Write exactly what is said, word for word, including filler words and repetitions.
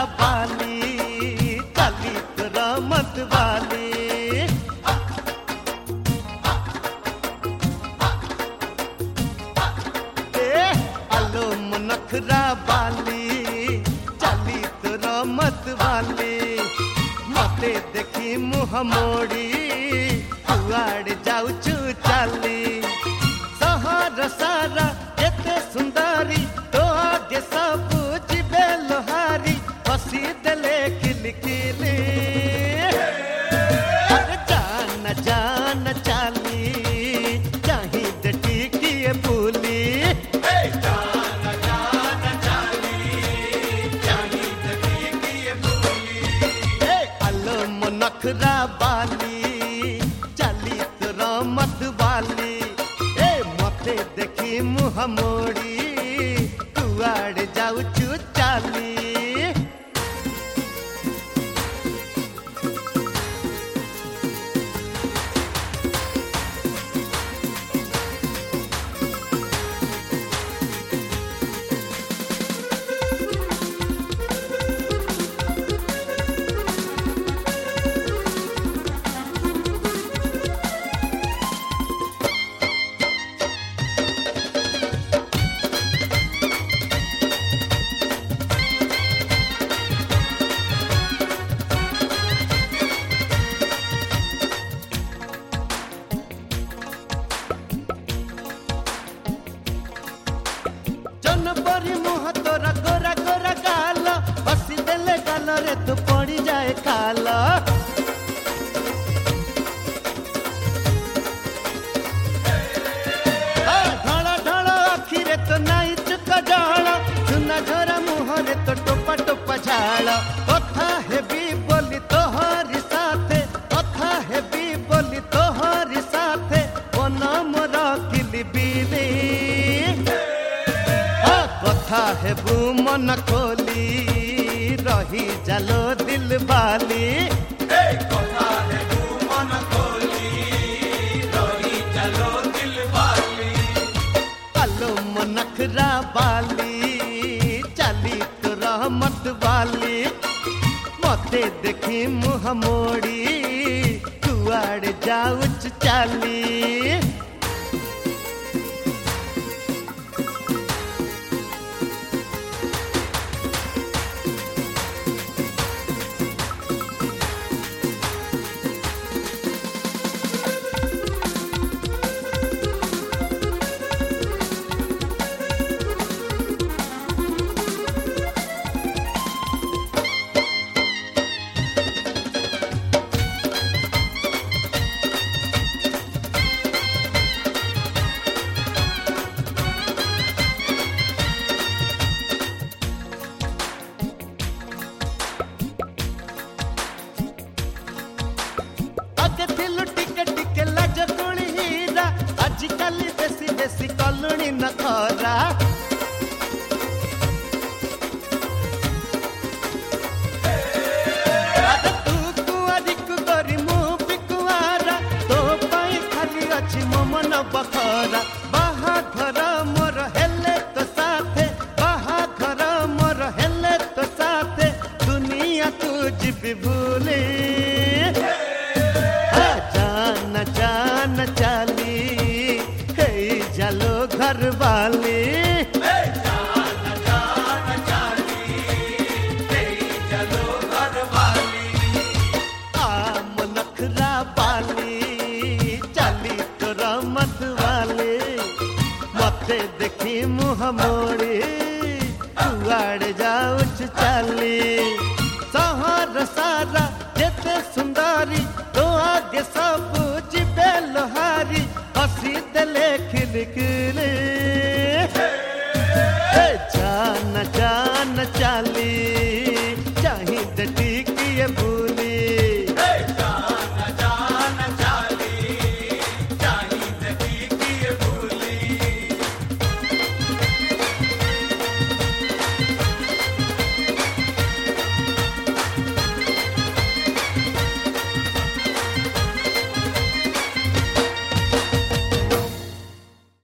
बाली चाली तोरा मत वाली आलो नखरा बाली चाली तोरा मत वाली मते देखी मुह मोड़ी कुआड़ जाऊचु चाली सहर सारा एते सुंदरी तो आगे सब जीवे लोहारी हसी दले खिलखिली जान जान चाली चाही टिकिए भूली नखरा बाली चाली तोरा मत वाली ए मते देखी मुह मोड़ी कुआड़ जाऊचु चाली जनपरी मुह तोरा गोरा गोरा गाल बसी देले गाल रे तू पड़ी जाए खाल ढाला ढाला आखिरे तो नाई चुक डाल चुना झरा मुह रे तो टोपा टोपा झाल कथा हेबी बोली तोहरी साथे कथा हेबी बोली तोहरी साथे बना मोरा किली बिली कथा हेबू मन खोली रही जालो दिल बाली कथा हेबू मन खोली रही जालो दिल बाली आलो नखरा बाली चाली तोरा मत वाली मते देखी मुह मोड़ी कुआड़ जाऊच चाली आजिकली बेसी बेसी कलुणी नखरा तू कुआरी कुरी मु बिकुआरा तो पाई खाली अच्छी मो मन बखरा बाहाघर मोर हेले तो साथे बाहाघर मोर हेले तो साथे दुनिया तू जीवी भूली जान जान चाली चलो घर वाली जान जान चाली चलो घर वाली आम नखरा बाली चाली तोरा मत वाली मते देखी मुह मोड़ी कुआड़ जाऊच चाली सहर सारा जेते सुंदरी तो आगे सब जीवे लोहारी हसी दले खिलखिली जान जान चाल